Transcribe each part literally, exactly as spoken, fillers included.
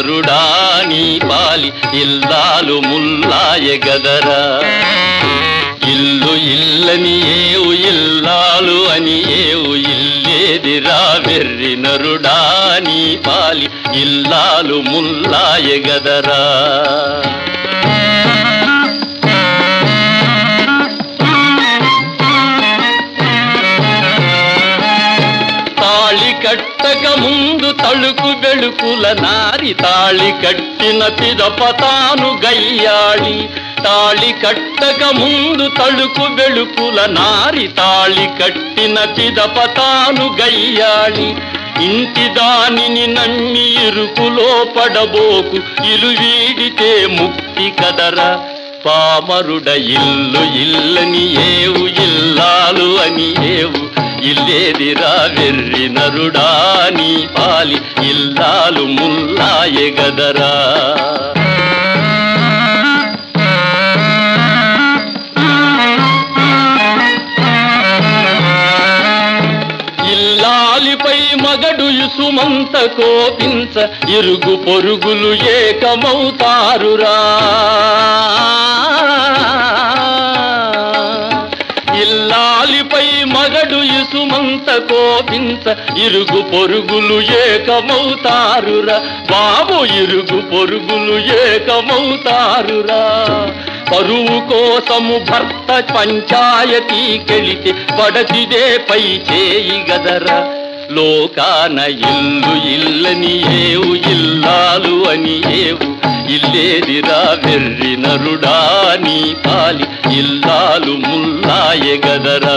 నరుడా నీ పాలి ఇల్లాలు ముల్లాయె గదరా. ఇల్లు ఇల్లని ఏవు ఇల్లాలు అని ఏవు ఇల్లేదిరా వెర్రి నరుడా నీ పాలి ఇల్లాలు ముల్లాయె గదరా. తాళి కట్టక ముందు తళుకు వెళుకుల నారి తాళి కట్టిన పిదప తాను గయ్యాళి. తాళి కట్టక ముందు తళుకు వెళుకుల నారి తాళి కట్టిన పిదప తాను గయ్యాళి. ఇంటి దానిని నమ్మి ఇరుకులో పడబోకు ఇలు వీడితే ముక్తి కదరా. పామరుడ ఇల్లు ఇల్లని ఏవు ఇల్లాలు అని ఏవు ఇల్లేదిరా వెర్రి నరుడా నీ పాలి ఇల్లాలు ముల్లాయె గదరా. ఇల్లాలిపై మగడు ఇసుమంత కోపించ ఇరుగు పొరుగులు ఏకమవుతారురా. ఇల్లాలిపై మగడు ఇసుమంత కోపించ ఇరుగు పొరుగులు ఏకమవుతారురా. బాబు ఇరుగు పొరుగులు ఏకమవుతారురా. పరువు కోసము భర్త పంచాయతీకెళితే పడతిదే పై చేయి గదరా. లోకాన ఇల్లు ఇల్లని ఏవు ఇల్లాలు అని ఏవు ఇల్లేదిరా వెర్రి నరుడా నీ పాలి ఇల్లాలు ముల్లాయె గదరా.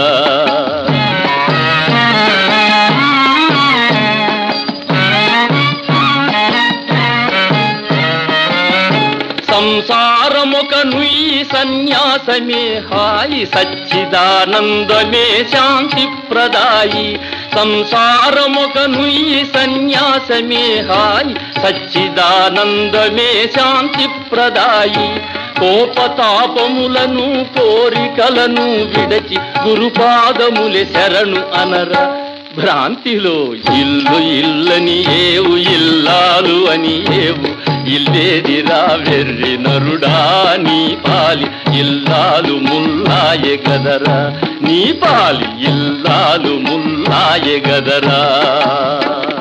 సంసారమొక నుయ్యి సన్యాసమే హాయి సచ్చిదానందమే శాంతి ప్రదాయి. సంసారమొక నుయ్యి సన్యాసమే హాయి సచ్చిదానందమే శాంతి ప్రదాయి. కోపతాపములను కోరికలను విడచి గురుపాదములే శరణు అనరా. భ్రాంతిలో ఇల్లు ఇల్లని ఏవు ఇల్లాలు అని ఏవు ఇల్లేదిరా వెర్రి నరుడా నీ పాలి ఇల్లాలు ముల్లాయె గదరా. నీ పాలి ఇల్లాలు ముల్లాయె గదరా.